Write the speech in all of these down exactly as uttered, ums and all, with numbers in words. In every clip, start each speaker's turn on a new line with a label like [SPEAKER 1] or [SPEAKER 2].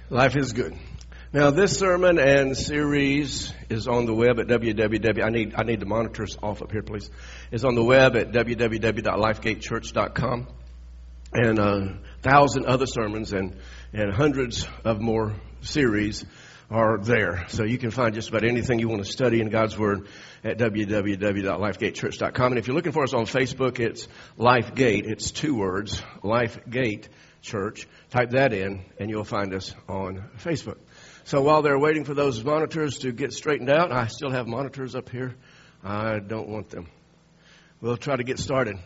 [SPEAKER 1] Life is good. Now, this sermon and series is on the web at w w w. I need I need the monitors off up here, please. It's on the web at w w w dot lifegate church dot com, and a thousand other sermons and and hundreds of more series are there. So you can find just about anything you want to study in God's Word at w w w dot lifegate church dot com. And if you're looking for us on Facebook, it's LifeGate. It's two words, LifeGate Church. Type that in and you'll find us on Facebook. So while they're waiting for those monitors to get straightened out, I still have monitors up here. I don't want them. We'll try to get started.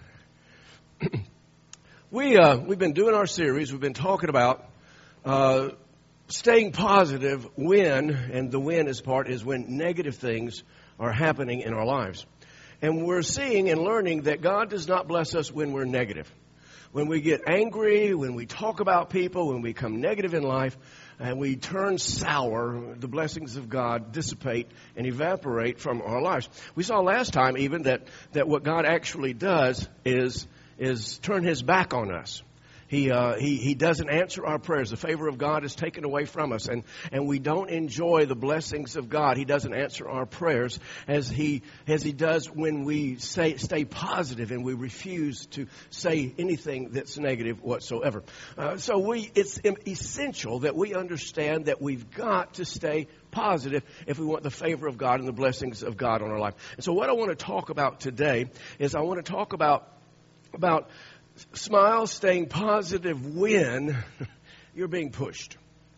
[SPEAKER 1] we, uh, we've been doing our series. We've been talking about uh, staying positive when, and the when is part, is when negative things are happening in our lives. And we're seeing and learning that God does not bless us when we're negative. When we get angry, when we talk about people, when we become negative in life, and we turn sour, the blessings of God dissipate and evaporate from our lives. We saw last time even that, that what God actually does is, is turn his back on us. He, uh, he, he doesn't answer our prayers. The favor of God is taken away from us, and, and we don't enjoy the blessings of God. He doesn't answer our prayers as he, as he does when we say, stay positive and we refuse to say anything that's negative whatsoever. Uh, so we, it's essential that we understand that we've got to stay positive if we want the favor of God and the blessings of God on our life. And so what I want to talk about today is I want to talk about, about smile, staying positive when you're being pushed.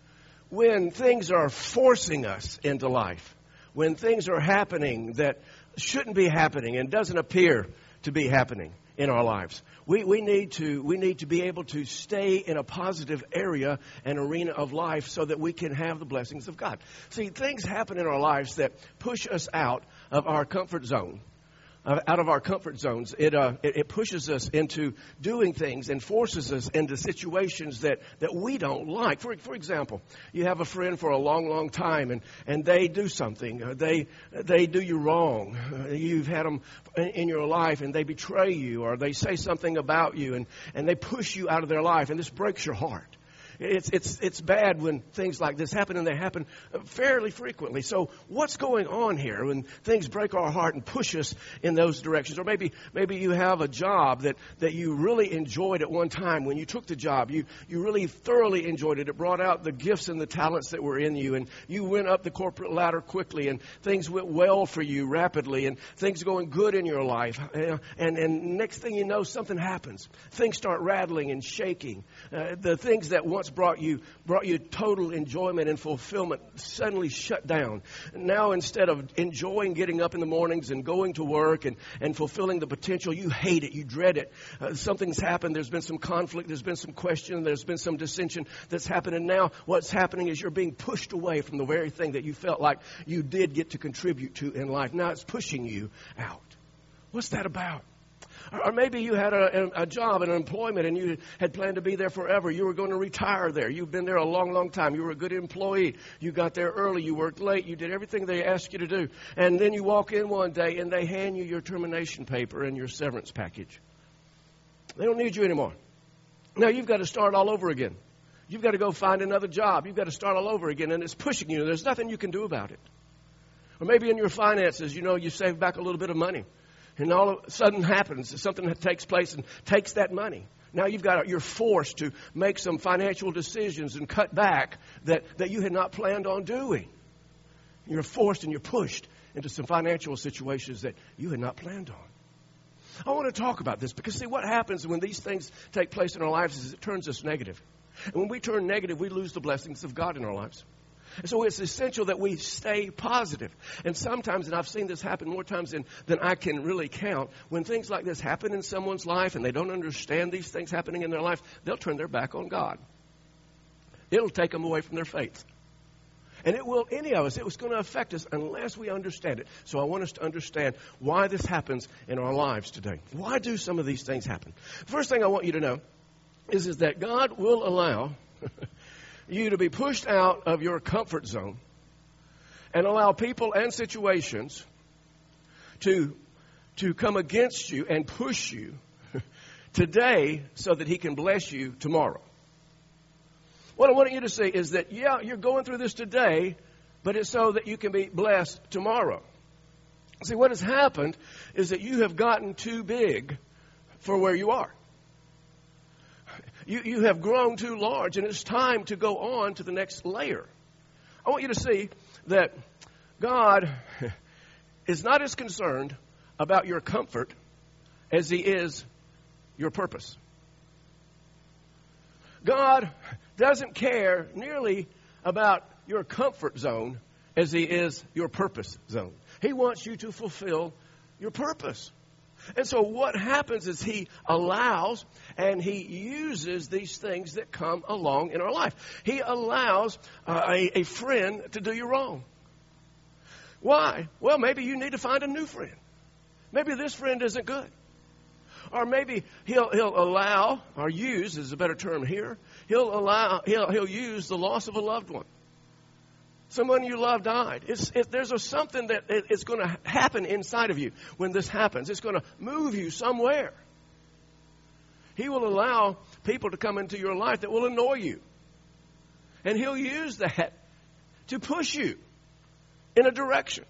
[SPEAKER 1] When things are forcing us into life. When things are happening that shouldn't be happening and doesn't appear to be happening in our lives. We, we need to, we need to be able to stay in a positive area and arena of life so that we can have the blessings of God. See, things happen in our lives that push us out of our comfort zone. Uh, out of our comfort zones. It, uh, it it pushes us into doing things and forces us into situations that, that we don't like. For for example, you have a friend for a long, long time, and, and they do something. Uh, they they do you wrong. Uh, you've had them in, in your life, and they betray you, or they say something about you, and, and they push you out of their life, and this breaks your heart. It's it's it's bad when things like this happen, and they happen fairly frequently. So what's going on here when things break our heart and push us in those directions? Or maybe maybe you have a job that, that you really enjoyed at one time. When you took the job, you, you really thoroughly enjoyed it. It brought out the gifts and the talents that were in you, and you went up the corporate ladder quickly, and things went well for you rapidly, and things are going good in your life. And, and, and next thing you know, something happens. Things start rattling and shaking. Uh, the things that once brought you brought you total enjoyment and fulfillment suddenly shut down. Now, instead of enjoying getting up in the mornings and going to work and, and fulfilling the potential, you hate it, you dread it. Uh, something's happened, there's been some conflict, there's been some question, there's been some dissension that's happened, and now what's happening is you're being pushed away from the very thing that you felt like you did get to contribute to in life. Now it's pushing you out. What's that about? Or maybe you had a, a job and an employment and you had planned to be there forever. You were going to retire there. You've been there a long, long time. You were a good employee. You got there early. You worked late. You did everything they asked you to do. And then you walk in one day and they hand you your termination paper and your severance package. They don't need you anymore. Now you've got to start all over again. You've got to go find another job. You've got to start all over again, and it's pushing you. There's nothing you can do about it. Or maybe in your finances, you know, you save back a little bit of money. And all of a sudden happens, something that takes place and takes that money. Now you've got, you're forced to make some financial decisions and cut back that, that you had not planned on doing. You're forced and you're pushed into some financial situations that you had not planned on. I want to talk about this because, see, what happens when these things take place in our lives is it turns us negative. And when we turn negative, we lose the blessings of God in our lives. And so it's essential that we stay positive. And sometimes, and I've seen this happen more times than, than I can really count, when things like this happen in someone's life and they don't understand these things happening in their life, they'll turn their back on God. It'll take them away from their faith. And it will, any of us, it was going to affect us unless we understand it. So I want us to understand why this happens in our lives today. Why do some of these things happen? First thing I want you to know is, is that God will allow you to be pushed out of your comfort zone and allow people and situations to, to come against you and push you today so that he can bless you tomorrow. What I want you to see is that, yeah, you're going through this today, but it's so that you can be blessed tomorrow. See, what has happened is that you have gotten too big for where you are. You, you have grown too large, and it's time to go on to the next layer. I want you to see that God is not as concerned about your comfort as He is your purpose. God doesn't care nearly about your comfort zone as He is your purpose zone. He wants you to fulfill your purpose. And so what happens is He allows and He uses these things that come along in our life. He allows uh, a, a friend to do you wrong. Why? Well, maybe you need to find a new friend. Maybe this friend isn't good. Or maybe he'll he'll allow, or use is a better term here, he'll allow he'll he'll use the loss of a loved one. Someone you love died. It's, it, there's a, something that it, it's going to happen inside of you when this happens. It's going to move you somewhere. He will allow people to come into your life that will annoy you. And He'll use that to push you in a direction.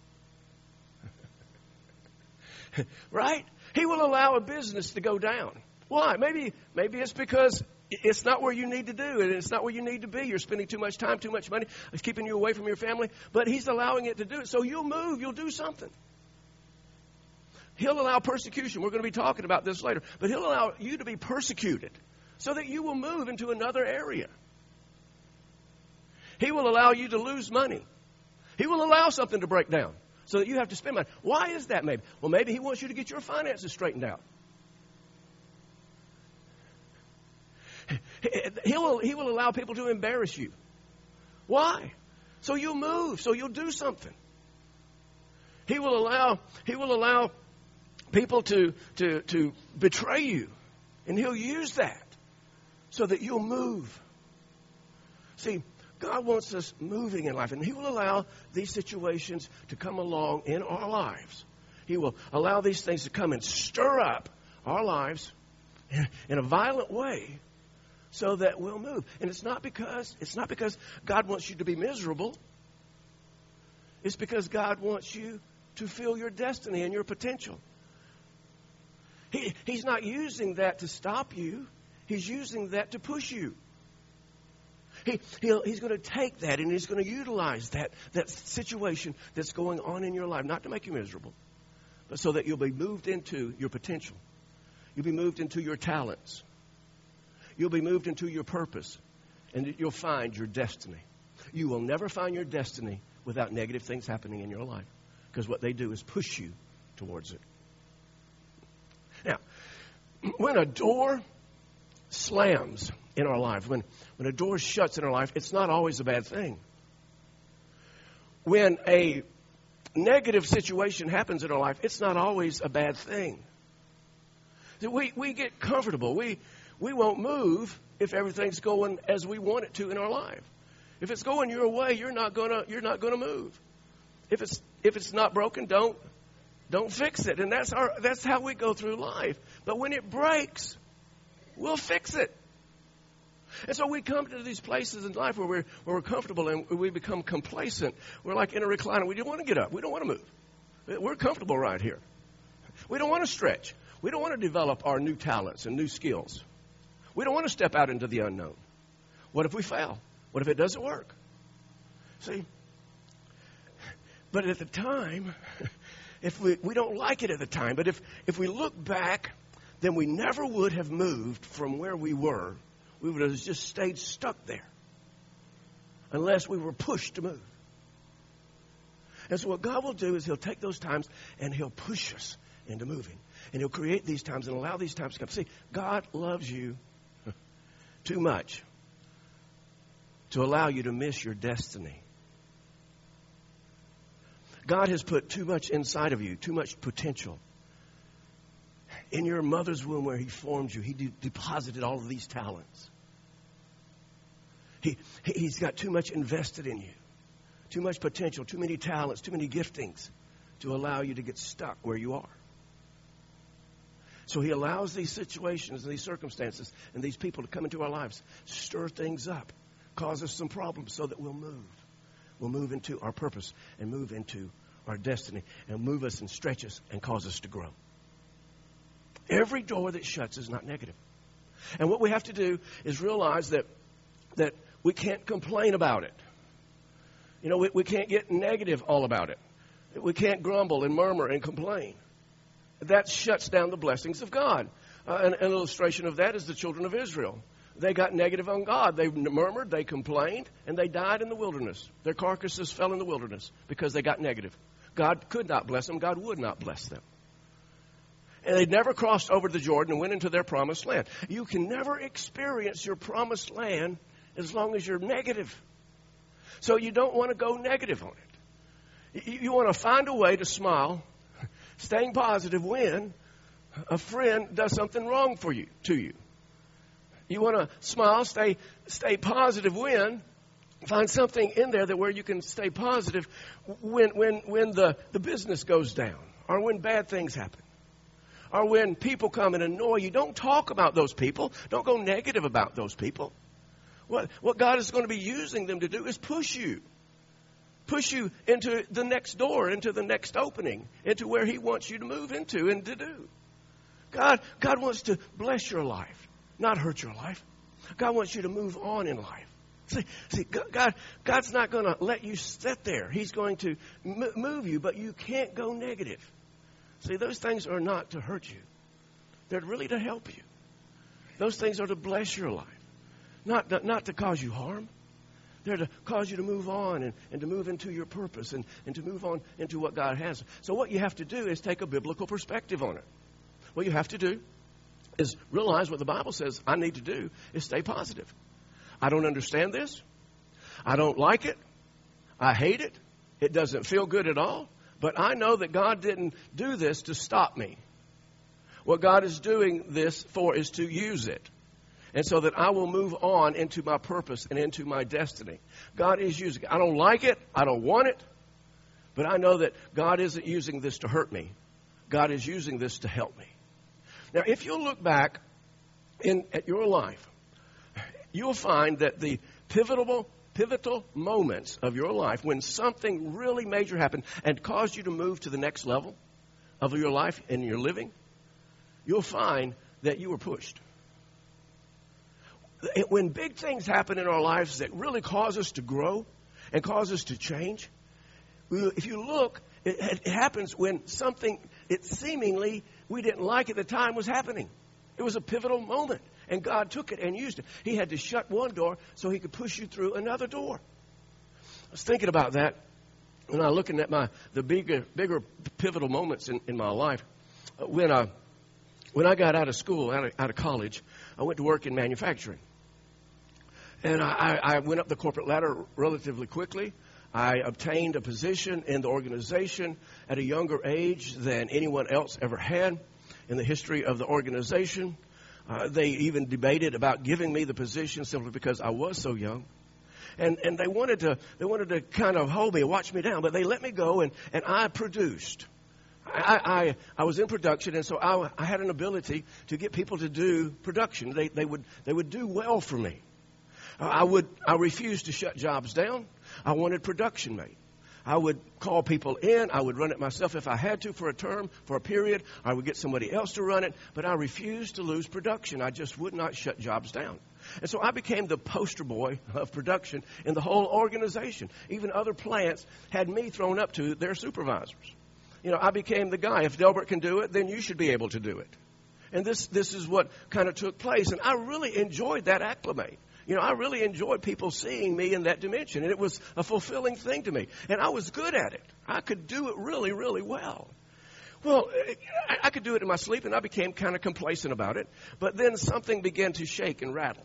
[SPEAKER 1] Right? He will allow a business to go down. Why? Maybe, maybe it's because it's not where you need to do it. It's not where you need to be. You're spending too much time, too much money. It's keeping you away from your family. But He's allowing it to do it. So you'll move. You'll do something. He'll allow persecution. We're going to be talking about this later. But He'll allow you to be persecuted so that you will move into another area. He will allow you to lose money. He will allow something to break down so that you have to spend money. Why is that maybe? Well, maybe He wants you to get your finances straightened out. He will, he will allow people to embarrass you. Why? So you'll move, so you'll do something. He will allow, he will allow people to, to, to betray you. And He'll use that so that you'll move. See, God wants us moving in life, and He will allow these situations to come along in our lives. He will allow these things to come and stir up our lives in, in a violent way so that we'll move. And it's not because it's not because God wants you to be miserable. It's because God wants you to feel your destiny and your potential. He, he's not using that to stop you. He's using that to push you. He, he'll, he's going to take that and He's going to utilize that, that situation that's going on in your life, not to make you miserable, but so that you'll be moved into your potential. You'll be moved into your talents. You'll be moved into your purpose, and you'll find your destiny. You will never find your destiny without negative things happening in your life, because what they do is push you towards it. Now, when a door slams in our life, when, when a door shuts in our life, it's not always a bad thing. When a negative situation happens in our life, it's not always a bad thing. We, we get comfortable. We, we won't move if everything's going as we want it to in our life. If it's going your way, you're not gonna you're not gonna move. If it's if it's not broken, don't don't fix it. And that's our that's how we go through life. But when it breaks, we'll fix it. And so we come to these places in life where we're where we're comfortable and we become complacent. We're like in a recliner. We don't want to get up. We don't want to move. We're comfortable right here. We don't want to stretch. We don't want to develop our new talents and new skills. We don't want to step out into the unknown. What if we fail? What if it doesn't work? See? But at the time, if we, we don't like it at the time, but if, if we look back, then we never would have moved from where we were. We would have just stayed stuck there unless we were pushed to move. And so what God will do is He'll take those times and He'll push us into moving. And He'll create these times and allow these times to come. See, God loves you too much to allow you to miss your destiny. God has put too much inside of you, too much potential. In your mother's womb where He formed you, He de- deposited all of these talents. He, he's got too much invested in you, too much potential, too many talents, too many giftings to allow you to get stuck where you are. So he allows these situations and these circumstances and these people to come into our lives, stir things up, cause us some problems so that we'll move. We'll move into our purpose and move into our destiny and move us and stretch us and cause us to grow. Every door that shuts is not negative. And what we have to do is realize that that we can't complain about it. You know, we, we can't get negative all about it. We can't grumble and murmur and complain. That shuts down the blessings of God. Uh, an, an illustration of that is the children of Israel. They got negative on God. They murmured, they complained, and they died in the wilderness. Their carcasses fell in the wilderness because they got negative. God could not bless them. God would not bless them. And they never crossed over the Jordan and went into their promised land. You can never experience your promised land as long as you're negative. So you don't want to go negative on it. You, you want to find a way to smile, staying positive when a friend does something wrong for you, to you. You want to smile, stay stay positive when, find something in there that where you can stay positive when when when the, the business goes down or when bad things happen. Or when people come and annoy you. Don't talk about those people. Don't go negative about those people. What, what God is going to be using them to do is push you. Push you into the next door, into the next opening, into where He wants you to move into and to do. God, God wants to bless your life, not hurt your life. God wants you to move on in life. See, see God, God's not going to let you sit there. He's going to move you, but you can't go negative. See, those things are not to hurt you. They're really to help you. Those things are to bless your life, not to, not to cause you harm. They're to cause you to move on and, and to move into your purpose and, and to move on into what God has. So what you have to do is take a biblical perspective on it. What you have to do is realize what the Bible says I need to do is stay positive. I don't understand this. I don't like it. I hate it. It doesn't feel good at all. But I know that God didn't do this to stop me. What God is doing this for is to use it. And so that I will move on into my purpose and into my destiny. God is using it. I don't like it. I don't want it. But I know that God isn't using this to hurt me. God is using this to help me. Now, if you look back in at your life, you'll find that the pivotal pivotal moments of your life when something really major happened and caused you to move to the next level of your life and your living, you'll find that you were pushed. When big things happen in our lives that really cause us to grow and cause us to change, if you look, it happens when something it seemingly we didn't like at the time was happening. It was a pivotal moment. And God took it and used it. He had to shut one door so He could push you through another door. I was thinking about that when I was looking at my the bigger bigger pivotal moments in, in my life. When I when I got out of school, out of, out of college, I went to work in manufacturing. And I, I went up the corporate ladder relatively quickly. I obtained a position in the organization at a younger age than anyone else ever had in the history of the organization. Uh, they even debated about giving me the position simply because I was so young. And and they wanted to they wanted to kind of hold me, watch me down, but they let me go, and, and I produced. I, I I was in production, and so I, I had an ability to get people to do production. They they would they would do well for me. I would I refused to shut jobs down. I wanted production made. I would call people in. I would run it myself if I had to for a term, for a period. I would get somebody else to run it. But I refused to lose production. I just would not shut jobs down. And so I became the poster boy of production in the whole organization. Even other plants had me thrown up to their supervisors. You know, I became the guy. If Delbert can do it, then you should be able to do it. And this this is what kind of took place. And I really enjoyed that acclimate. You know, I really enjoyed people seeing me in that dimension, and it was a fulfilling thing to me. And I was good at it. I could do it really, really well. Well, I could do it in my sleep, and I became kind of complacent about it. But then something began to shake and rattle.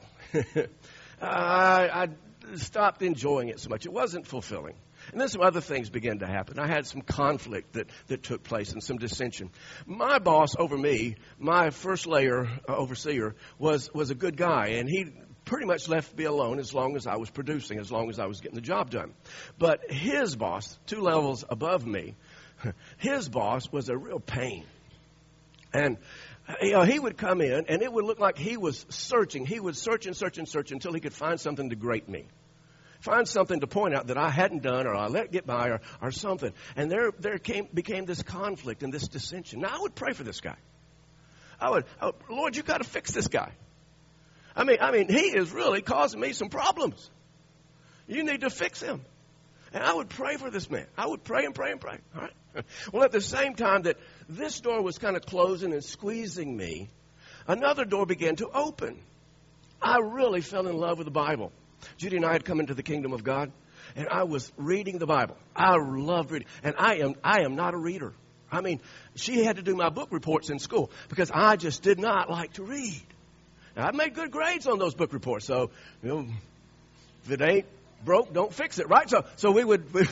[SPEAKER 1] I, I stopped enjoying it so much. It wasn't fulfilling. And then some other things began to happen. I had some conflict that, that took place and some dissension. My boss over me, my first layer uh, overseer, was, was a good guy, and he pretty much left me alone as long as I was producing, as long as I was getting the job done. But his boss, two levels above me, his boss was a real pain. And You know, he would come in, and it would look like he was searching. He would search and search and search until he could find something to grate me. Find something to point out that I hadn't done, or I let get by, or, or something. And there, there came, became this conflict and this dissension. Now, I would pray for this guy. I would, I would Lord, you got to fix this guy. I mean, I mean, he is really causing me some problems. You need to fix him. And I would pray for this man. I would pray and pray and pray. All right. Well, at the same time that this door was kind of closing and squeezing me, another door began to open. I really fell in love with the Bible. Judy and I had come into the kingdom of God, and I was reading the Bible. I loved reading. And I am I am not a reader. I mean, she had to do my book reports in school because I just did not like to read. Now, I made good grades on those book reports, so, you know, if it ain't broke, don't fix it, right? So so we would... We,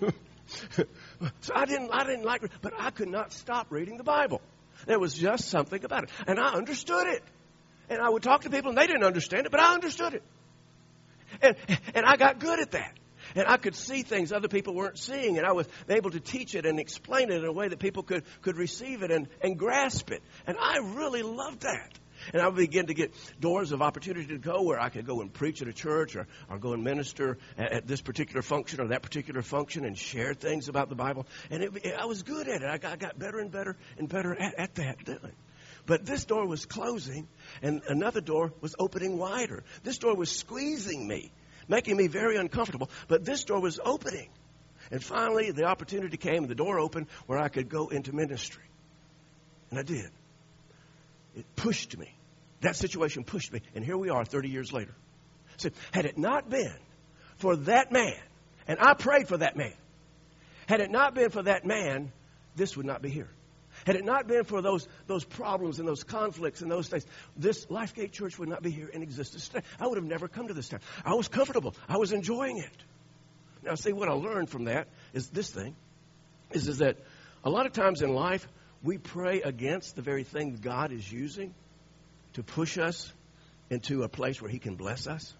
[SPEAKER 1] so I didn't I didn't like it, but I could not stop reading the Bible. There was just something about it. And I understood it. And I would talk to people, and they didn't understand it, but I understood it. And, and I got good at that. And I could see things other people weren't seeing. And I was able to teach it and explain it in a way that people could, could receive it and, and grasp it. And I really loved that. And I would begin to get doors of opportunity to go where I could go and preach at a church or, or go and minister at, at this particular function or that particular function and share things about the Bible. And it, it, I was good at it. I got, I got better and better and better at, at that. But this door was closing, and another door was opening wider. This door was squeezing me, making me very uncomfortable. But this door was opening. And finally, the opportunity came, the door opened, where I could go into ministry. And I did. It pushed me. That situation pushed me. And here we are thirty years later. So had it not been for that man, and I prayed for that man, had it not been for that man, this would not be here. Had it not been for those those problems and those conflicts and those things, this Lifegate Church would not be here in existence today. I would have never come to this town. I was comfortable. I was enjoying it. Now, see, what I learned from that is this thing, is, is that a lot of times in life, we pray against the very thing God is using to push us into a place where he can bless us.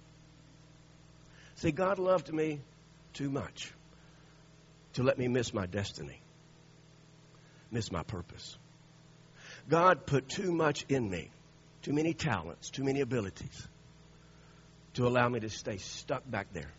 [SPEAKER 1] See, God loved me too much to let me miss my destiny. Miss my purpose. God put too much in me, too many talents, too many abilities to allow me to stay stuck back there.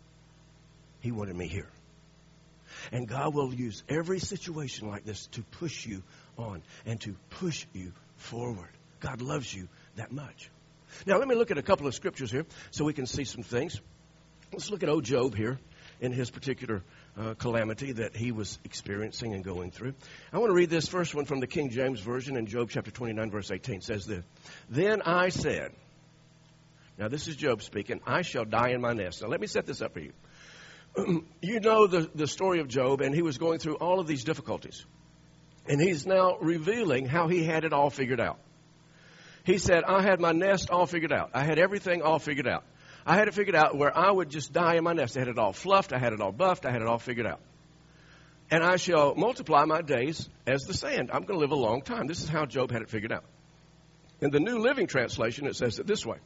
[SPEAKER 1] He wanted me here. And God will use every situation like this to push you on and to push you forward. God loves you that much. Now, let me look at a couple of scriptures here so we can see some things. Let's look at old Job here in his particular uh, calamity that he was experiencing and going through. I want to read this first one from the King James Version in Job chapter twenty-nine, verse eighteen. It says this, "Then I said," now this is Job speaking, "I shall die in my nest." Now let me set this up for you. You know the, the story of Job, and he was going through all of these difficulties. And he's now revealing how he had it all figured out. He said, I had my nest all figured out. I had everything all figured out. I had it figured out where I would just die in my nest. I had it all fluffed. I had it all buffed. I had it all figured out. And I shall multiply my days as the sand. I'm going to live a long time. This is how Job had it figured out. In the New Living Translation, it says it this way.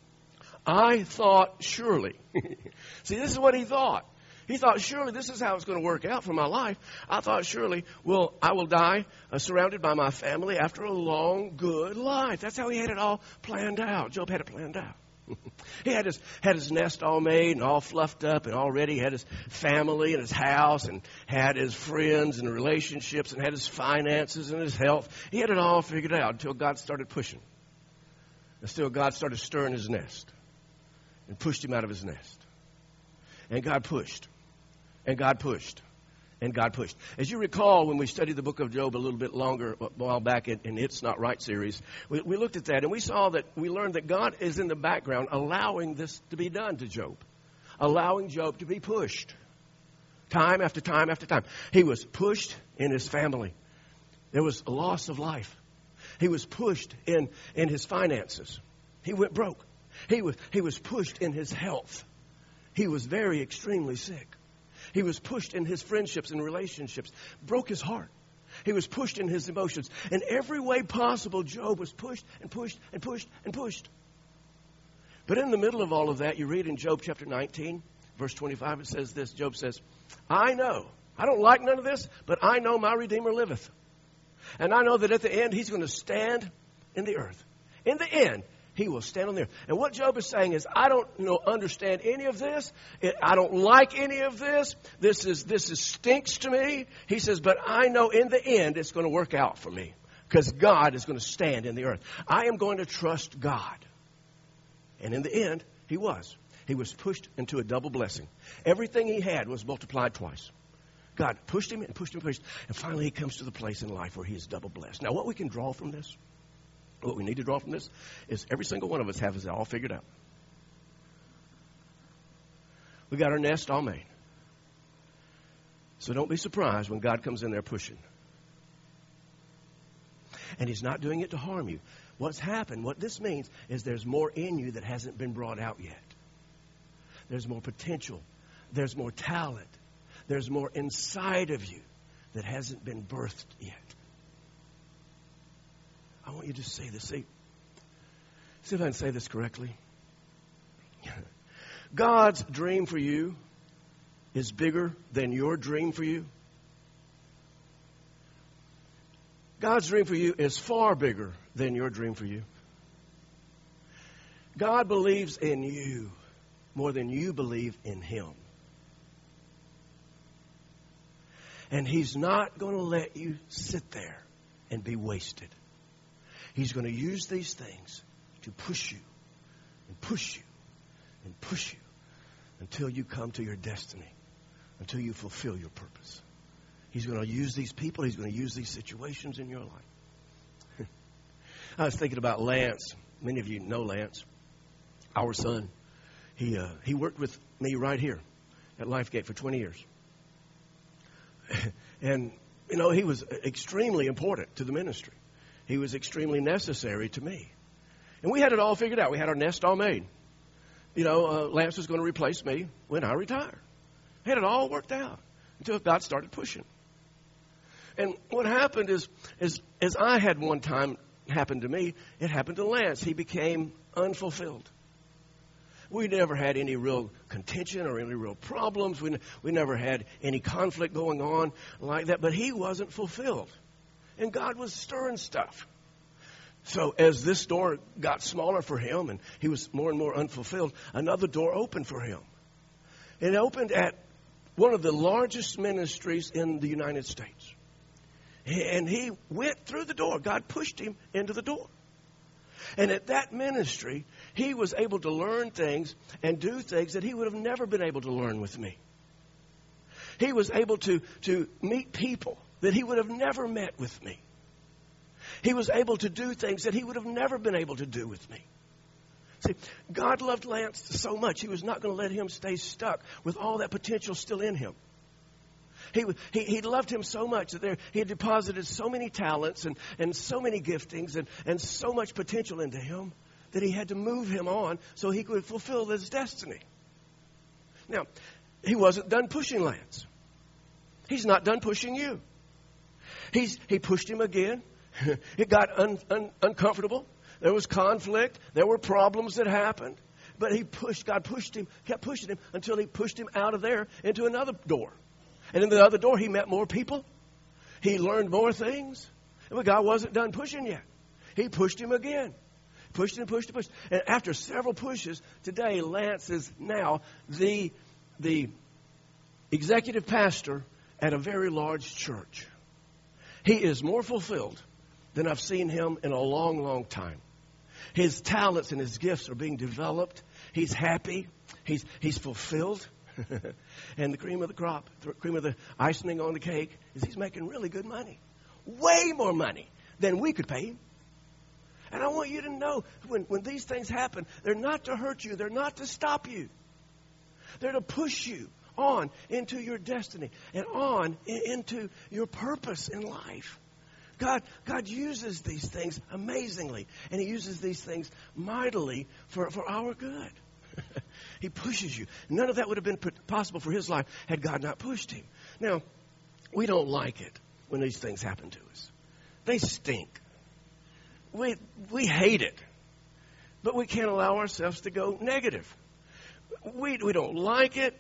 [SPEAKER 1] I thought surely. See, this is what he thought. He thought, surely this is how it's going to work out for my life. I thought, surely, well, I will die uh, surrounded by my family after a long, good life. That's how he had it all planned out. Job had it planned out. He had his had his nest all made and all fluffed up and all ready. He had his family and his house and had his friends and relationships and had his finances and his health. He had it all figured out until God started pushing. Until God started stirring his nest and pushed him out of his nest. And God pushed. And God pushed. And God pushed. As you recall, when we studied the book of Job a little bit longer, a while back in, in It's Not Right series, we, we looked at that and we saw that, we learned that God is in the background allowing this to be done to Job. Allowing Job to be pushed. Time after time after time. He was pushed in his family. There was a loss of life. He was pushed in, in his finances. He went broke. He was, he was pushed in his health. He was very extremely sick. He was pushed in his friendships and relationships. Broke his heart. He was pushed in his emotions. In every way possible, Job was pushed and pushed and pushed and pushed. But in the middle of all of that, you read in Job chapter nineteen, verse twenty-five, it says this. Job says, I know. I don't like none of this, but I know my Redeemer liveth. And I know that at the end, he's going to stand in the earth. In the end, he will stand on the earth. And what Job is saying is, I don't know, understand any of this. I don't like any of this. This is this is stinks to me. He says, but I know in the end it's going to work out for me because God is going to stand in the earth. I am going to trust God. And in the end, he was. He was pushed into a double blessing. Everything he had was multiplied twice. God pushed him and pushed him and pushed him. And finally he comes to the place in life where he is double blessed. Now what we can draw from this, what we need to draw from this, is every single one of us has it all figured out. We got our nest all made. So don't be surprised when God comes in there pushing. And he's not doing it to harm you. What's happened, what this means, is there's more in you that hasn't been brought out yet. There's more potential. There's more talent. There's more inside of you that hasn't been birthed yet. I want you to say this. See, see if I can say this correctly. God's dream for you is bigger than your dream for you. God's dream for you is far bigger than your dream for you. God believes in you more than you believe in him. And he's not going to let you sit there and be wasted. He's going to use these things to push you and push you and push you until you come to your destiny, until you fulfill your purpose. He's going to use these people. He's going to use these situations in your life. I was thinking about Lance. Many of you know Lance, our son. He uh, he worked with me right here at LifeGate for twenty years. And, you know, he was extremely important to the ministry. He was extremely necessary to me. And we had it all figured out. We had our nest all made. You know, uh, Lance was going to replace me when I retire. We had it all worked out until God started pushing. And what happened is, is, as I had one time happen to me, it happened to Lance. He became unfulfilled. We never had any real contention or any real problems. We, we never had any conflict going on like that. But he wasn't fulfilled. And God was stirring stuff. So as this door got smaller for him and he was more and more unfulfilled, another door opened for him. It opened at one of the largest ministries in the United States. And he went through the door. God pushed him into the door. And at that ministry, he was able to learn things and do things that he would have never been able to learn with me. He was able to, to meet people that he would have never met with me. He was able to do things that he would have never been able to do with me. See, God loved Lance so much, he was not going to let him stay stuck with all that potential still in him. He, he, he loved him so much that there, he had deposited so many talents and, and so many giftings and, and so much potential into him that he had to move him on so he could fulfill his destiny. Now, he wasn't done pushing Lance. He's not done pushing you. He's, he pushed him again. It got un, un, uncomfortable. There was conflict. There were problems that happened. But he pushed, God pushed him, kept pushing him until he pushed him out of there into another door. And in the other door, he met more people. He learned more things. But God wasn't done pushing yet. He pushed him again. Pushed him, pushed him, pushed. And after several pushes, today Lance is now the, the executive pastor at a very large church. He is more fulfilled than I've seen him in a long, long time. His talents and his gifts are being developed. He's happy. He's, he's fulfilled. And the cream of the crop, the cream of the icing on the cake, is he's making really good money. Way more money than we could pay him. And I want you to know, when, when these things happen, they're not to hurt you. They're not to stop you. They're to push you on into your destiny and on in, into your purpose in life. God, God uses these things amazingly. And he uses these things mightily for, for our good. He pushes you. None of that would have been possible for his life had God not pushed him. Now, we don't like it when these things happen to us. They stink. We we hate it. But we can't allow ourselves to go negative. We we don't like it.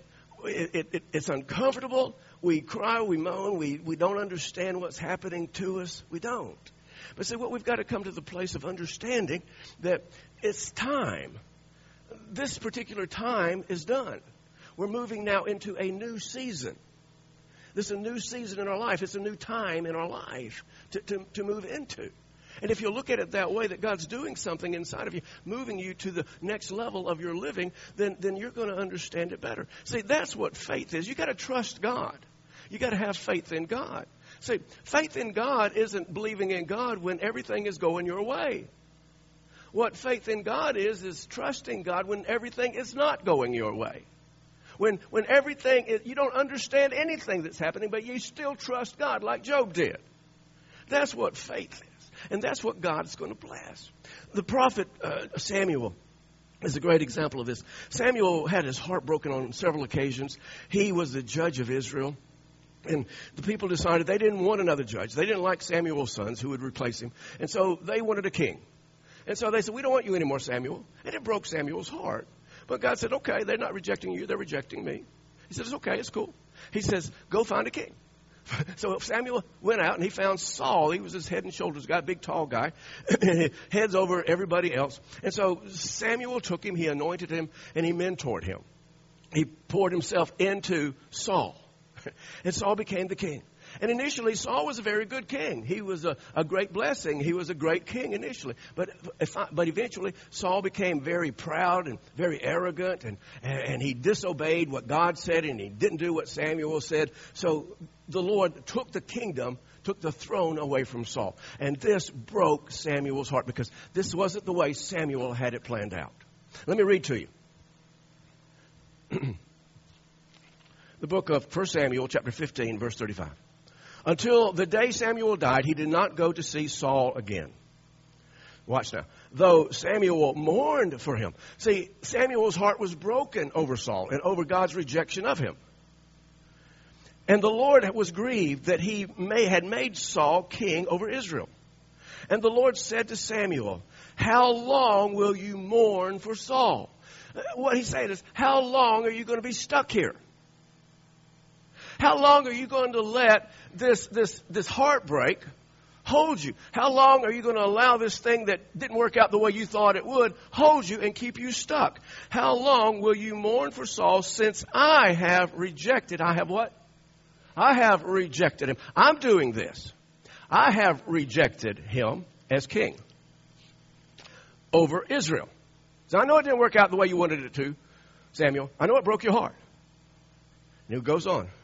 [SPEAKER 1] It, it, it, it's uncomfortable. We cry, we moan, we, we don't understand what's happening to us. We don't. But see, what we've got to come to the place of understanding that it's time. This particular time is done. We're moving now into a new season. This is a new season in our life. It's a new time in our life to, to, to move into. And if you look at it that way, that God's doing something inside of you, moving you to the next level of your living, then, then you're going to understand it better. See, that's what faith is. You got to trust God. You got to have faith in God. See, faith in God isn't believing in God when everything is going your way. What faith in God is, is trusting God when everything is not going your way. When when everything, is, you don't understand anything that's happening, but you still trust God like Job did. That's what faith is. And that's what God's going to bless. The prophet uh, Samuel is a great example of this. Samuel had his heart broken on several occasions. He was the judge of Israel. And the people decided they didn't want another judge. They didn't like Samuel's sons who would replace him. And so they wanted a king. And so they said, we don't want you anymore, Samuel. And it broke Samuel's heart. But God said, okay, they're not rejecting you. They're rejecting me. He said, it's okay. It's cool. He says, go find a king. So Samuel went out and he found Saul. He was his head and shoulders guy, big, tall guy, heads over everybody else. And so Samuel took him, he anointed him, and he mentored him. He poured himself into Saul. And Saul became the king. And initially, Saul was a very good king. He was a, a great blessing. He was a great king initially. But if I, but eventually, Saul became very proud and very arrogant. And, and he disobeyed what God said. And he didn't do what Samuel said. So the Lord took the kingdom, took the throne away from Saul. And this broke Samuel's heart because this wasn't the way Samuel had it planned out. Let me read to you. The book of First Samuel, chapter fifteen, verse thirty-five. Until the day Samuel died, he did not go to see Saul again. Watch now. Though Samuel mourned for him. See, Samuel's heart was broken over Saul and over God's rejection of him. And the Lord was grieved that he may, had made Saul king over Israel. And the Lord said to Samuel, how long will you mourn for Saul? What he's saying is, how long are you going to be stuck here? How long are you going to let this, this, this heartbreak hold you? How long are you going to allow this thing that didn't work out the way you thought it would hold you and keep you stuck? How long will you mourn for Saul since I have rejected? I have what? I have rejected him. I'm doing this. I have rejected him as king over Israel. So I know it didn't work out the way you wanted it to, Samuel. I know it broke your heart. And it goes on.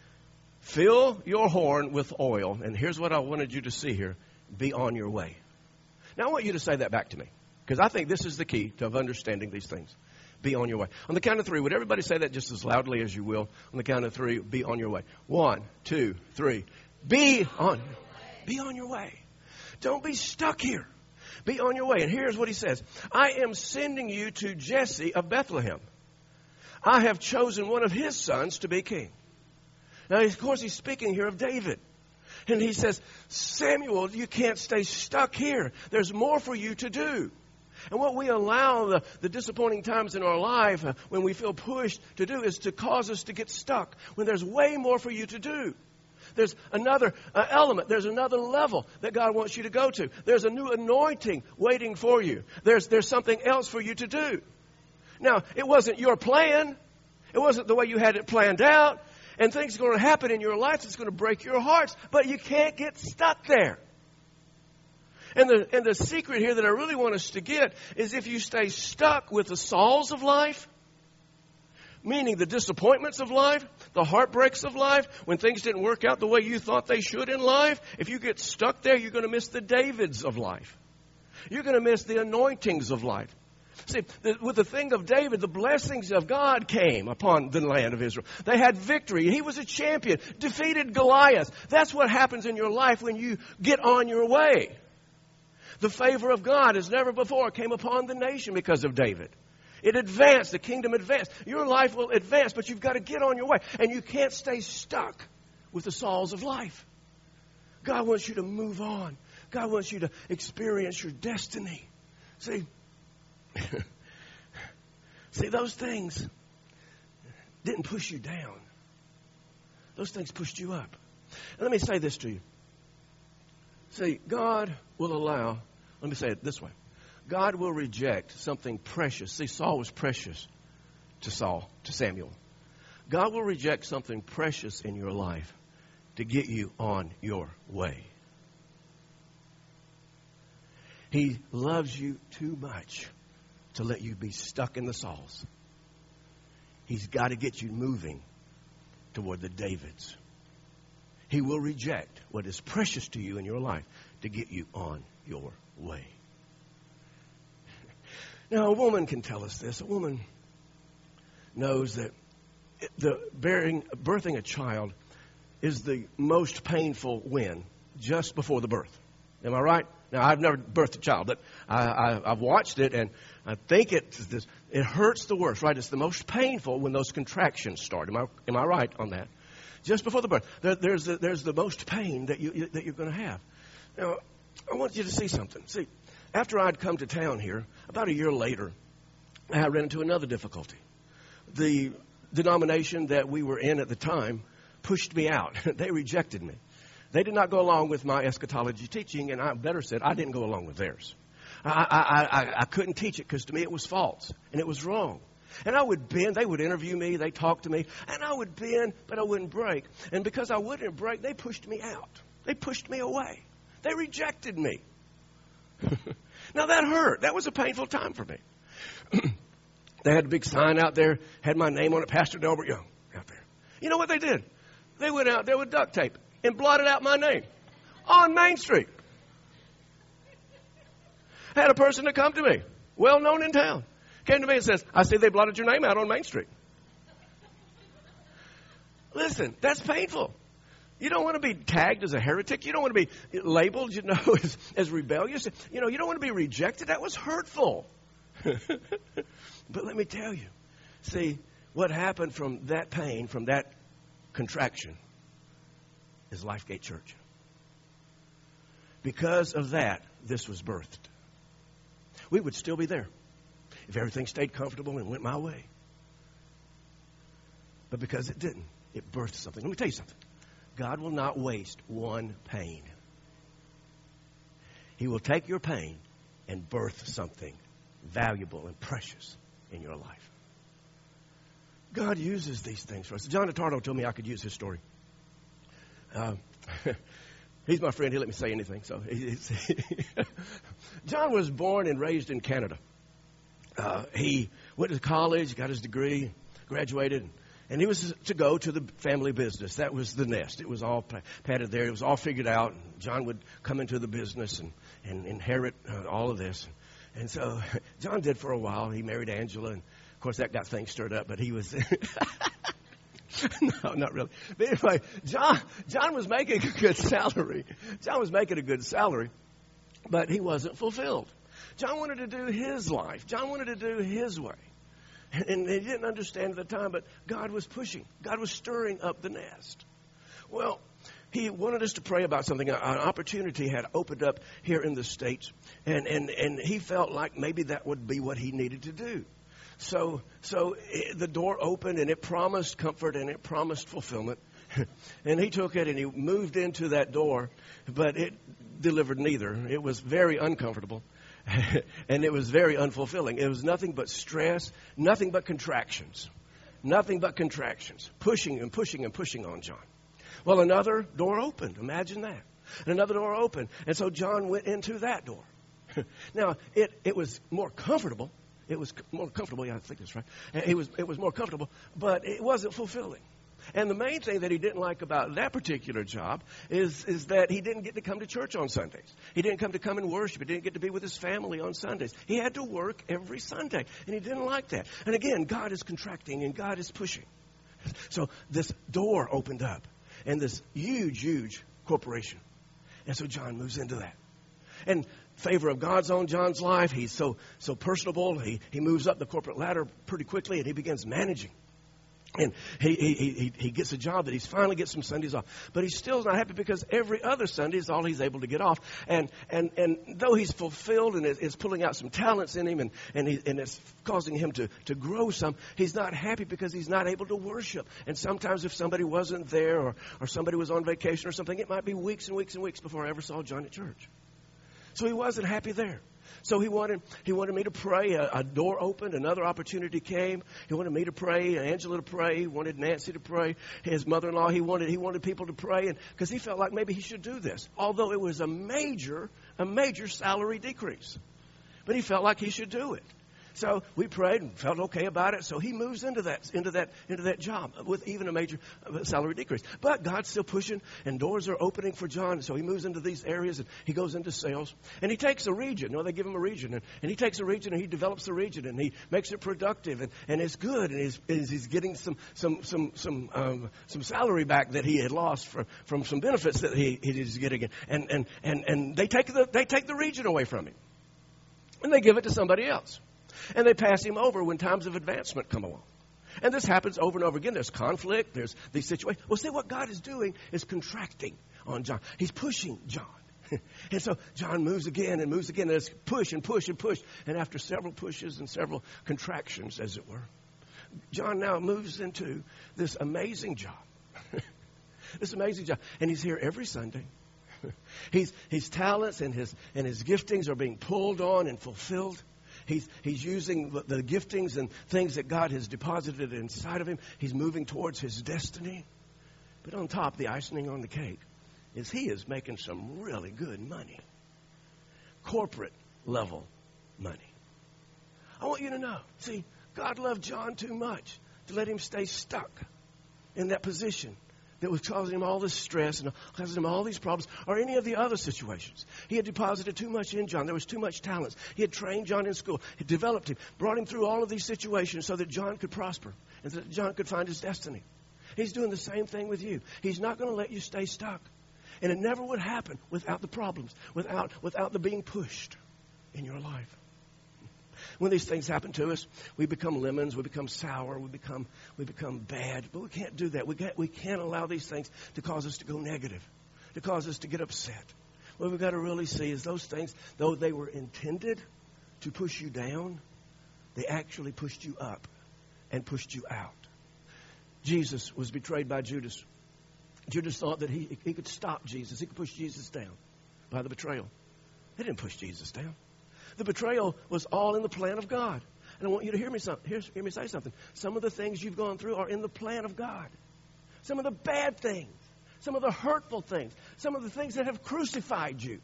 [SPEAKER 1] Fill your horn with oil. And here's what I wanted you to see here. Be on your way. Now, I want you to say that back to me. Because I think this is the key to understanding these things. Be on your way. On the count of three, would everybody say that just as loudly as you will? On the count of three, be on your way. One, two, three. Be on, be on your way. Don't be stuck here. Be on your way. And here's what he says. I am sending you to Jesse of Bethlehem. I have chosen one of his sons to be king. Now, of course, he's speaking here of David. And he says, Samuel, you can't stay stuck here. There's more for you to do. And what we allow the, the disappointing times in our life uh, when we feel pushed to do is to cause us to get stuck when there's way more for you to do. There's another uh, element. There's another level that God wants you to go to. There's a new anointing waiting for you. There's, there's something else for you to do. Now, it wasn't your plan. It wasn't the way you had it planned out. And things are going to happen in your life that's going to break your hearts. But you can't get stuck there. And the, and the secret here that I really want us to get is if you stay stuck with the Sauls of life, meaning the disappointments of life, the heartbreaks of life, when things didn't work out the way you thought they should in life, if you get stuck there, you're going to miss the Davids of life. You're going to miss the anointings of life. See, the, with the thing of David, the blessings of God came upon the land of Israel. They had victory. He was a champion, defeated Goliath. That's what happens in your life when you get on your way. The favor of God as never before came upon the nation because of David. It advanced. The kingdom advanced. Your life will advance, but you've got to get on your way. And you can't stay stuck with the Sauls of life. God wants you to move on. God wants you to experience your destiny. See, see those things, didn't push you down. Those things pushed you up. And let me say this to you. See, God will allow, let me say it this way. God will reject something precious. See, Saul was precious to Saul, to Samuel. God will reject something precious in your life to get you on your way. He loves you too much to let you be stuck in the Sauls. He's got to get you moving toward the Davids. He will reject what is precious to you in your life to get you on your way. Now, a woman can tell us this. A woman knows that the bearing, birthing a child is the most painful win just before the birth. Am I right? Now, I've never birthed a child, but I, I, I've watched it, and I think it this, it hurts the worst, right? It's the most painful when those contractions start. Am I am I right on that? Just before the birth, there, there's the, there's the most pain that you that you're going to have. Now, I want you to see something. See, after I'd come to town here, about a year later, I ran into another difficulty. The denomination that we were in at the time pushed me out. They rejected me. They did not go along with my eschatology teaching, and I better said I didn't go along with theirs. I, I, I, I couldn't teach it because to me it was false and it was wrong. And I would bend. They would interview me. They talked to me. And I would bend, but I wouldn't break. And because I wouldn't break, they pushed me out. They pushed me away. They rejected me. Now, that hurt. That was a painful time for me. They had a big sign out there, had my name on it, Pastor Delbert Young, out there. You know what they did? They went out there with duct tape and blotted out my name on Main Street. I had a person to come to me, well known in town, came to me and says, I see they blotted your name out on Main Street. Listen, that's painful. You don't want to be tagged as a heretic. You don't want to be labeled, you know, as, as rebellious. You know, you don't want to be rejected. That was hurtful. But let me tell you, see, what happened from that pain, from that contraction, is Lifegate Church. Because of that, this was birthed. We would still be there if everything stayed comfortable and went my way. But because it didn't, it birthed something. Let me tell you something. God will not waste one pain. He will take your pain and birth something valuable and precious in your life. God uses these things for us. John Attardo told me I could use his story. Uh, he's my friend. He let me say anything. So, John was born and raised in Canada. Uh, he went to college, got his degree, graduated, and he was to go to the family business. That was the nest. It was all padded there. It was all figured out. John would come into the business and, and inherit uh, all of this. And so John did for a while. He married Angela, and of course that got things stirred up. But he was no, not really. But anyway, John John was making a good salary. John was making a good salary, but he wasn't fulfilled. John wanted to do his life. John wanted to do his way. And he didn't understand at the time, but God was pushing. God was stirring up the nest. Well, he wanted us to pray about something. An opportunity had opened up here in the States, and, and, and he felt like maybe that would be what he needed to do. So, so it, the door opened, and it promised comfort, and it promised fulfillment. And he took it, and he moved into that door, but it delivered neither. It was very uncomfortable. And it was very unfulfilling. It was nothing but stress, nothing but contractions, nothing but contractions, pushing and pushing and pushing on John. Well, another door opened. Imagine that. And another door opened. And so John went into that door. Now, it, it was more comfortable. It was more comfortable. Yeah, I think that's right. It was, it was more comfortable, but it wasn't fulfilling. And the main thing that he didn't like about that particular job is, is that he didn't get to come to church on Sundays. He didn't come to come and worship. He didn't get to be with his family on Sundays. He had to work every Sunday, and he didn't like that. And again, God is contracting, and God is pushing. So this door opened up, and this huge, huge corporation. And so John moves into that. And favor of God's on John's life. He's so so personable. He, he moves up the corporate ladder pretty quickly, and he begins managing. And he, he, he, he gets a job that he's finally gets some Sundays off. But he's still not happy because every other Sunday is all he's able to get off. And and, and though he's fulfilled and it's pulling out some talents in him and, and, he, and it's causing him to, to grow some, he's not happy because he's not able to worship. And sometimes if somebody wasn't there or, or somebody was on vacation or something, it might be weeks and weeks and weeks before I ever saw John at church. So he wasn't happy there. So he wanted he wanted me to pray. A, a door opened. Another opportunity came. He wanted me to pray, Angela to pray. He wanted Nancy to pray. His mother-in-law, he wanted he wanted people to pray, and because he felt like maybe he should do this, although it was a major a major salary decrease. But he felt like he should do it. So we prayed and felt okay about it. So he moves into that into that into that job with even a major salary decrease. But God's still pushing, and doors are opening for John. So he moves into these areas, and he goes into sales. And he takes a region. You know, they give him a region, and, and he takes a region, and he develops the region, and he makes it productive, and, and it's good, and he's, he's getting some some some some um, some salary back that he had lost from from some benefits that he he's getting, and and and and they take the they take the region away from him, and they give it to somebody else. And they pass him over when times of advancement come along. And this happens over and over again. There's conflict. There's these situations. Well, see, what God is doing is contracting on John. He's pushing John. And so John moves again and moves again. And it's push and push and push. And after several pushes and several contractions, as it were, John now moves into this amazing job. This amazing job. And he's here every Sunday. He's, his talents and his, and his giftings are being pulled on and fulfilled. He's, he's using the, the giftings and things that God has deposited inside of him. He's moving towards his destiny. But on top, the icing on the cake is he is making some really good money. Corporate level money. I want you to know, see, God loved John too much to let him stay stuck in that position that was causing him all this stress and causing him all these problems, or any of the other situations. He had deposited too much in John. There was too much talent. He had trained John in school. He developed him, brought him through all of these situations so that John could prosper and that John could find his destiny. He's doing the same thing with you. He's not going to let you stay stuck. And it never would happen without the problems, without, without the being pushed in your life. When these things happen to us, we become lemons, we become sour, we become we become bad. But we can't do that. We can't, we can't allow these things to cause us to go negative, to cause us to get upset. What we've got to really see is those things, though they were intended to push you down, they actually pushed you up and pushed you out. Jesus was betrayed by Judas. Judas thought that he, he could stop Jesus. He could push Jesus down by the betrayal. He didn't push Jesus down. The betrayal was all in the plan of God. And I want you to hear me, some, hear, hear me say something. Some of the things you've gone through are in the plan of God. Some of the bad things, some of the hurtful things, some of the things that have crucified you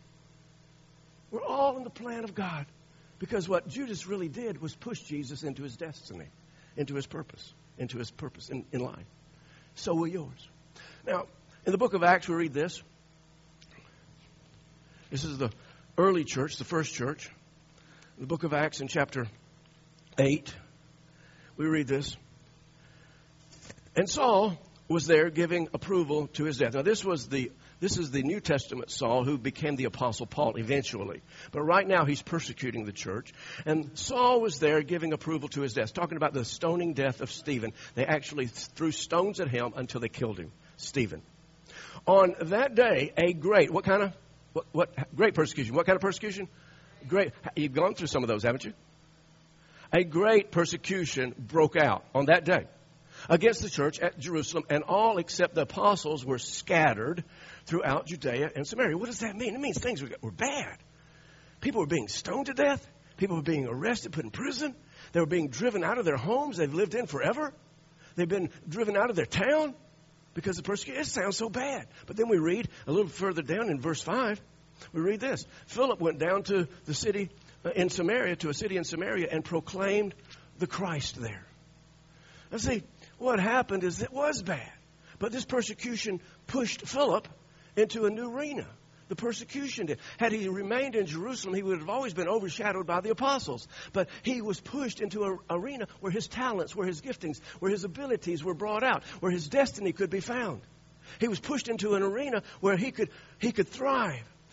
[SPEAKER 1] were all in the plan of God. Because what Judas really did was push Jesus into his destiny, into his purpose, into his purpose in, in life. So will yours. Now, in the book of Acts, we read this. This is the early church, the first church. In the book of Acts in chapter eight, we read this. And Saul was there giving approval to his death. Now this was the this is the New Testament Saul who became the Apostle Paul eventually. But right now he's persecuting the church. And Saul was there giving approval to his death, talking about the stoning death of Stephen. They actually threw stones at him until they killed him, Stephen. On that day, a great, what kind of What, what great persecution? What kind of persecution? Great. You've gone through some of those, haven't you? A great persecution broke out on that day against the church at Jerusalem, and all except the apostles were scattered throughout Judea and Samaria. What does that mean? It means things were, were bad. People were being stoned to death. People were being arrested, put in prison. They were being driven out of their homes they've lived in forever. They've been driven out of their town. Because the persecution, it sounds so bad. But then we read a little further down in verse five, we read this. Philip went down to the city in Samaria, to a city in Samaria, and proclaimed the Christ there. Now see, what happened is it was bad. But this persecution pushed Philip into a new arena. The persecution did. Had he remained in Jerusalem, he would have always been overshadowed by the apostles. But he was pushed into an arena where his talents, where his giftings, where his abilities were brought out, where his destiny could be found. He was pushed into an arena where he could he could thrive.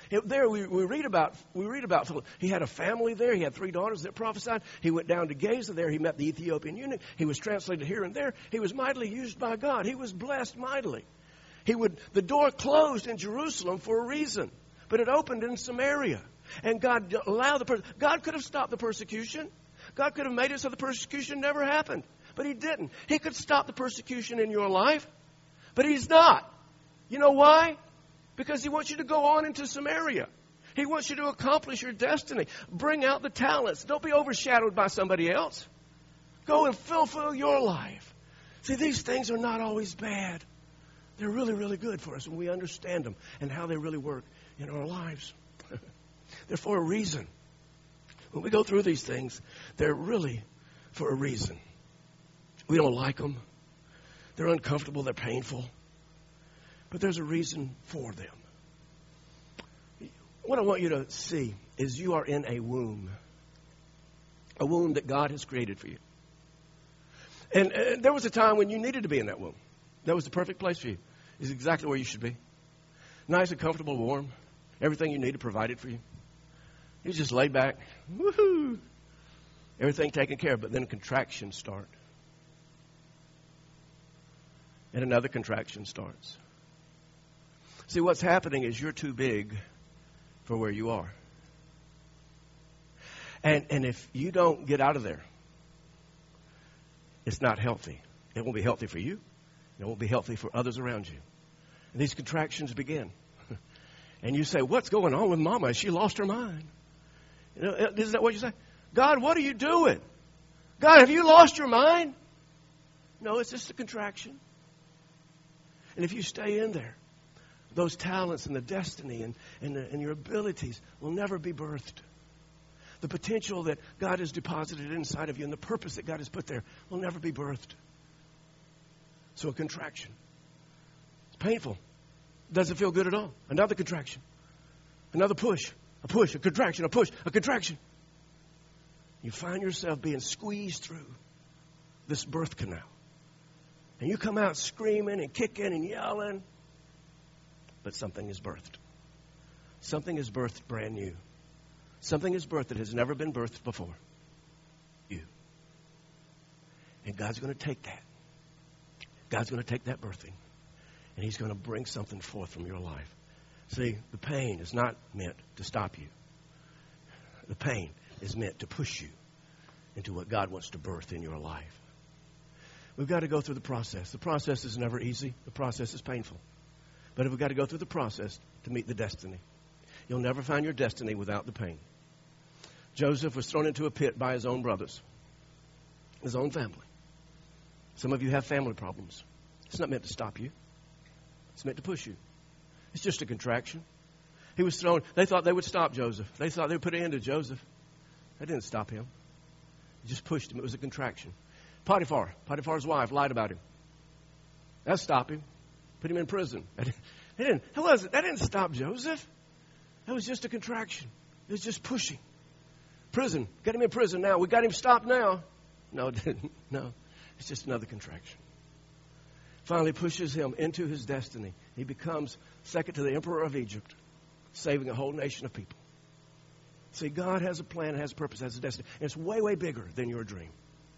[SPEAKER 1] It, there we, we read about we read about Philip. He had a family there. He had three daughters that prophesied. He went down to Gaza. There he met the Ethiopian eunuch. He was translated here and there. He was mightily used by God. He was blessed mightily. He would the door closed in Jerusalem for a reason, but it opened in Samaria. And God allowed the per- God could have stopped the persecution. God could have made it so the persecution never happened, but He didn't. He could stop the persecution in your life, but He's not. You know why? Because He wants you to go on into Samaria. He wants you to accomplish your destiny. Bring out the talents. Don't be overshadowed by somebody else. Go and fulfill your life. See, these things are not always bad. They're really, really good for us when we understand them and how they really work in our lives. They're for a reason. When we go through these things, they're really for a reason. We don't like them. They're uncomfortable. They're painful. But there's a reason for them. What I want you to see is you are in a womb. A womb that God has created for you. And, and there was a time when you needed to be in that womb. That was the perfect place for you. It's exactly where you should be. Nice and comfortable, warm. Everything you needed provided for you. You just lay back. Woohoo! Everything taken care of. But then contractions start. And another contraction starts. See, what's happening is you're too big for where you are. And and if you don't get out of there, it's not healthy. It won't be healthy for you. It won't be healthy for others around you. And these contractions begin. And you say, what's going on with Mama? Has she lost her mind? You know, isn't that what you say? God, what are you doing? God, have you lost your mind? No, it's just a contraction. And if you stay in there, those talents and the destiny and, and, the, and your abilities will never be birthed. The potential that God has deposited inside of you and the purpose that God has put there will never be birthed. So a contraction. It's painful. Doesn't feel good at all. Another contraction. Another push. A push, a contraction, a push, a contraction. You find yourself being squeezed through this birth canal. And you come out screaming and kicking and yelling. But something is birthed. Something is birthed brand new. Something is birthed that has never been birthed before. You. And God's going to take that. God's going to take that birthing. And He's going to bring something forth from your life. See, the pain is not meant to stop you. The pain is meant to push you into what God wants to birth in your life. We've got to go through the process. The process is never easy. The process is painful. But we've got to go through the process to meet the destiny. You'll never find your destiny without the pain. Joseph was thrown into a pit by his own brothers, his own family. Some of you have family problems. It's not meant to stop you. It's meant to push you. It's just a contraction. He was thrown. They thought they would stop Joseph. They thought they would put an end to Joseph. That didn't stop him. It just pushed him. It was a contraction. Potiphar, Potiphar's wife, lied about him. That stopped him. Put him in prison. That didn't, that, wasn't, that didn't stop Joseph. That was just a contraction. It was just pushing. Prison. Got him in prison now. We got him stopped now. No, it didn't. No. It's just another contraction. Finally pushes him into his destiny. He becomes second to the emperor of Egypt, saving a whole nation of people. See, God has a plan, has a purpose, has a destiny. And it's way, way bigger than your dream.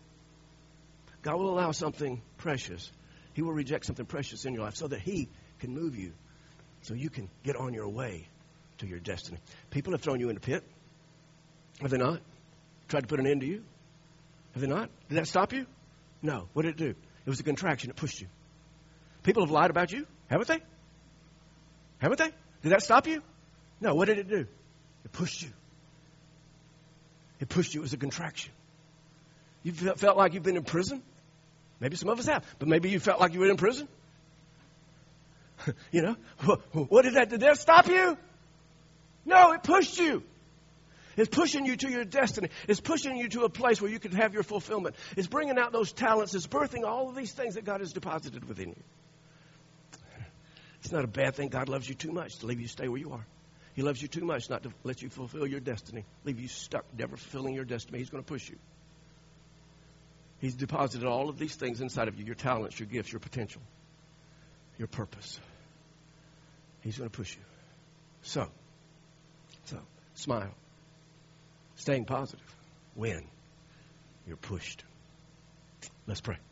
[SPEAKER 1] God will allow something precious. He will reject something precious in your life so that He can move you, so you can get on your way to your destiny. People have thrown you in a pit. Have they not? Tried to put an end to you? Have they not? Did that stop you? No. What did it do? It was a contraction. It pushed you. People have lied about you, haven't they? Haven't they? Did that stop you? No. What did it do? It pushed you. It pushed you. It was a contraction. You felt like you've been in prison? Maybe some of us have. But maybe you felt like you were in prison? You know? What did that? Did that stop you? No, it pushed you. It's pushing you to your destiny. It's pushing you to a place where you can have your fulfillment. It's bringing out those talents. It's birthing all of these things that God has deposited within you. It's not a bad thing. God loves you too much to leave you stay where you are. He loves you too much not to let you fulfill your destiny, leave you stuck, never fulfilling your destiny. He's going to push you. He's deposited all of these things inside of you, your talents, your gifts, your potential, your purpose. He's going to push you. So, Smile. Staying positive when you're pushed. Let's pray.